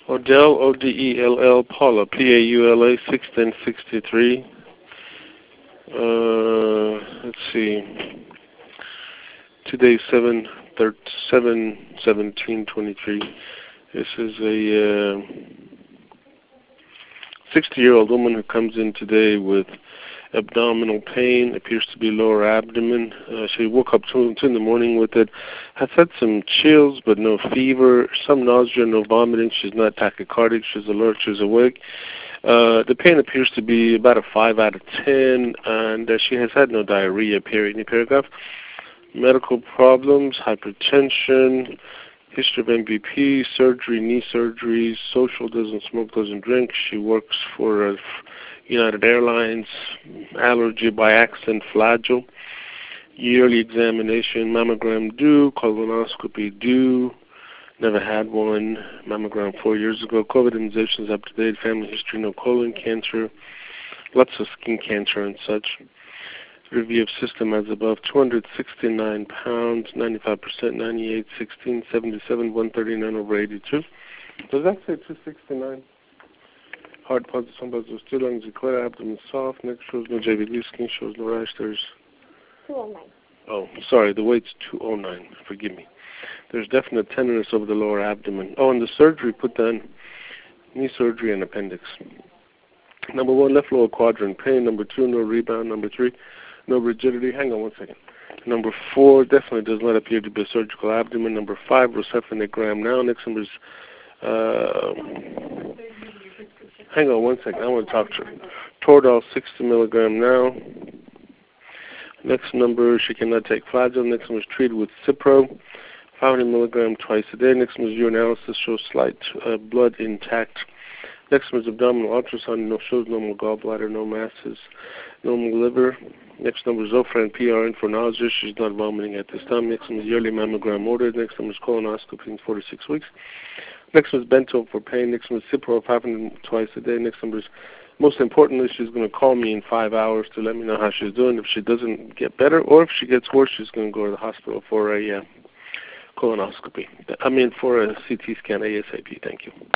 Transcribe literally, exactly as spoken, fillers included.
Odell, O D E L L, Paula, P A U L A, six ten sixty-three. Uh, let's see. Today, seven seventeen twenty-three. This is a sixty-year-old uh, woman who comes in today with abdominal pain, appears to be lower abdomen. Uh, she woke up two, two in the morning with it. Has had some chills, but no fever. Some nausea, no vomiting. She's not tachycardic. She's alert. She's awake. Uh, the pain appears to be about a five out of ten, and uh, she has had no diarrhea, period. Any paragraph. Medical problems, hypertension, history of M V P, surgery, knee surgery, social, doesn't smoke, doesn't drink. She works for uh, United Airlines, allergy by accident, flagell. Yearly examination, mammogram due, colonoscopy due. Never had one. Mammogram four years ago. COVID immunizations up to date. Family history, no colon cancer. Lots of skin cancer and such. Review of system as above. two hundred sixty-nine pounds, ninety-five percent, ninety-eight, sixteen, seventy-seven, one thirty-nine over eighty-two. Does that say two sixty-nine? Heart positive, some positive, still lungs, clear, abdomen soft, neck shows no J V D, skin shows no rash. There's two oh nine. Oh, sorry, the weight's two oh nine. Forgive me. There's definite tenderness over the lower abdomen. Oh, and the surgery put down knee surgery and appendix. Number one, left lower quadrant pain. Number two, no rebound. Number three, no rigidity. Hang on one second. Number four, definitely does not appear to be a surgical abdomen. Number five, rocephalinogram now. Next number is, uh, hang on one second. I want to talk to her. Toradol, sixty milligram now. Next number, she cannot take Flagyl. Next number is treated with Cipro, five hundred milligram twice a day. Next number is urinalysis, shows slight uh, blood intact. Next number is abdominal ultrasound, no shows normal gallbladder, no masses, normal liver. Next number is Zofran P R N for nausea. She's not vomiting at this time. Next number is yearly mammogram ordered. Next number is colonoscopy in four to six weeks. Next number is Bentone for pain. Next number is Cipro, five hundred twice a day. Next number is, most importantly, she's going to call me in five hours to let me know how she's doing. If she doesn't get better, or if she gets worse, she's going to go to the hospital for a uh, colonoscopy. I mean, for a C T scan ASAP. Thank you.